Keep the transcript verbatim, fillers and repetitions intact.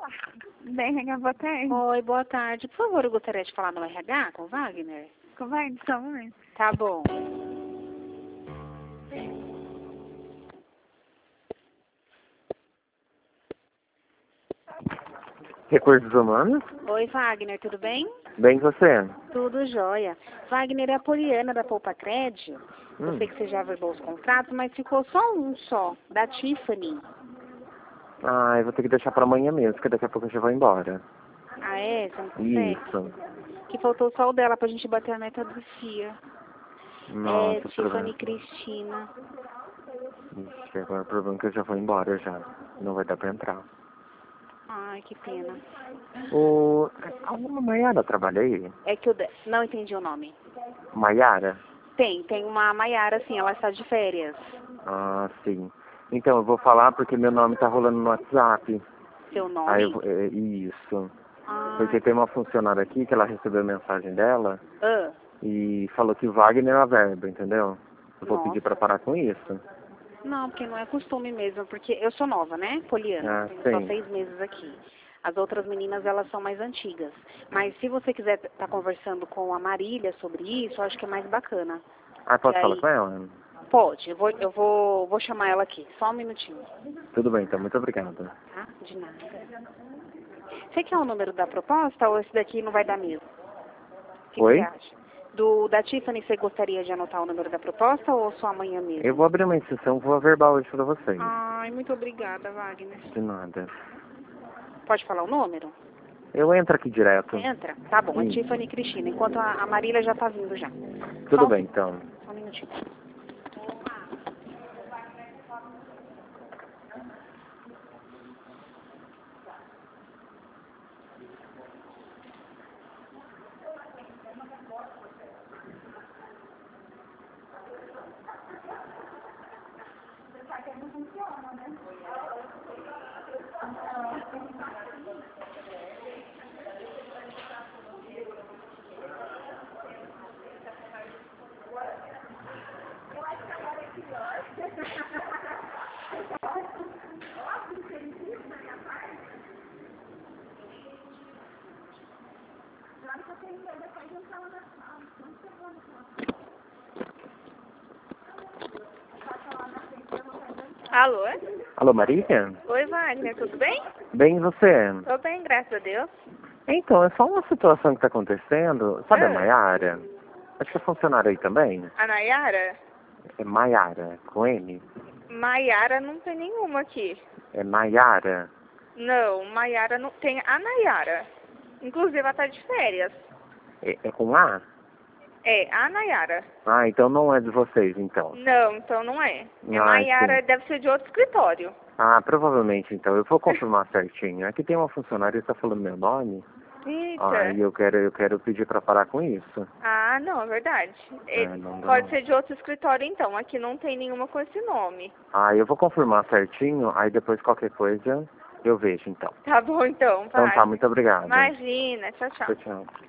Bem, boa tarde. Oi, boa tarde. Por favor, eu gostaria de falar no R H com o Wagner. Com Wagner, só um momento. Tá bom. Recursos Humanos? Oi, Wagner, tudo bem? Bem, você? Tudo jóia. Wagner, é a Poliana da Poupa Cred. Eu Hum. sei que você já averbou os contratos, mas ficou só um só, da Tiffany. Ah, eu vou ter que deixar pra amanhã mesmo, porque daqui a pouco eu já vou embora. Ah, é? Você não consegue? Isso. Que faltou só o dela pra gente bater a meta do C I A. Nossa, É, o Tiffany problema... Cristina. Ixi, agora o problema é que eu já vou embora já. Não vai dar pra entrar. Ai, que pena. O... Alguma Maiara trabalha aí? É que eu de... não entendi o nome. Maiara? Tem, tem uma Maiara, sim, ela está de férias. Ah, sim. Então, eu vou falar porque meu nome tá rolando no WhatsApp. Seu nome? Aí eu vou... é, isso. Ah, Porque tem uma funcionária aqui que ela recebeu a mensagem dela ah, e falou que Wagner é a verba, entendeu? Eu vou pedir nossa. pra parar com isso. Não, porque não é costume mesmo, porque eu sou nova, né, Poliana? Ah, Tenho só sim. seis meses aqui. As outras meninas, elas são mais antigas. Mas se você quiser estar conversando com a Marília sobre isso, eu acho que é mais bacana. Ah, posso E falar aí, com ela? pode, eu vou, eu vou, vou chamar ela aqui. Só um minutinho, Tudo bem, então. Muito obrigado. tá? De nada. Você quer o número da proposta ou esse daqui não vai dar mesmo? O que, que Oi? você acha? Do, da Tiffany, você gostaria de anotar o número da proposta ou só amanhã mesmo? Eu vou abrir uma inscrição, vou verbal hoje pra vocês. Ai, muito obrigada, Wagner. De nada. Pode falar o número? Eu entro aqui direto. Entra? Tá bom, é Isso. Tiffany e Cristina, enquanto a, a Marília já tá vindo já. Tudo Só um, bem, então. só um minutinho. Alô? Alô, Maria? Oi, Wagner, tudo bem? Bem, e você? Tô bem, graças a Deus. Então, é só uma situação que tá acontecendo. Sabe a Ah. Maiara? Acho que é funcionária aí também. A Nayara? É Maiara, com M. Maiara não tem nenhuma aqui. É Maiara. Não, Maiara não tem a Nayara. Inclusive, ela tá de férias. É, é com A? É, a Nayara. Ah, então não é de vocês, então. Não, então não é. É Ah, Maiara, sim. deve ser de outro escritório. Ah, provavelmente, então. Eu vou confirmar certinho. Aqui tem uma funcionária que está falando meu nome. Eita. Aí eu quero, eu quero pedir para parar com isso. Ah, não, é verdade. É, Ele não dá pode não. ser de outro escritório, então. Aqui não tem nenhuma com esse nome. Ah, eu vou confirmar certinho, aí depois qualquer coisa eu vejo, então. Tá bom, então, Então vai. tá, muito obrigado. Imagina, tchau, tchau. Tchau, tchau.